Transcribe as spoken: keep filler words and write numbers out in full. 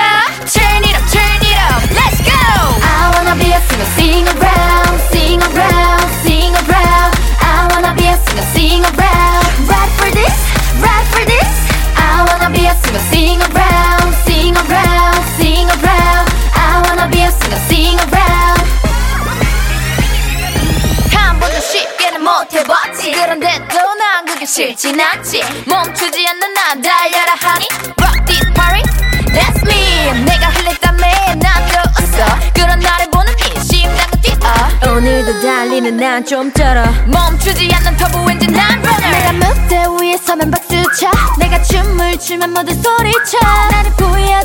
Turn it up, turn it up, let's go. I wanna be a singer, sing around, sing around, sing around. I wanna be a singer, sing around. Right for this, right for this. I wanna be a singer, sing around, sing around, sing around. I wanna be a singer, sing around. 한 번도 쉽게는 못해봤지. 그런데도 난 그게 싫진 않지. 멈추지 않는 난 달려라 하니 Rock this party, that's me. 내가 흘릴 땀에 난 떠었어. 그런 나를 보는 이 심장은 뛰어. 오늘도 달리는 난 좀 떨어. 멈추지 않는 터보 엔진 난 runner. 내가 무대 위에 서면 박수쳐. 내가 춤을 추면 모두 소리쳐. 나를 보여